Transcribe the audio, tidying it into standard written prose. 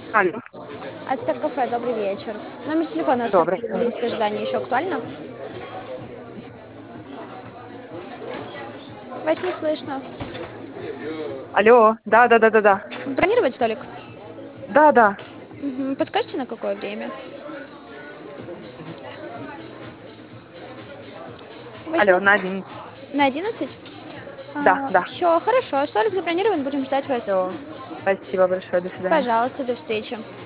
Алло, Ацтек кафе, добрый вечер. Номер телефона добрый. оставьте в листе ожидания, еще актуально? Вас не слышно. Алло, да. Бронировать столик? Да. Подскажите, на какое время? Алло, 8. на 11. На 11? Да. Все, хорошо. Столик забронирован, будем ждать вас. Все. Спасибо большое, до свидания. Пожалуйста, до встречи.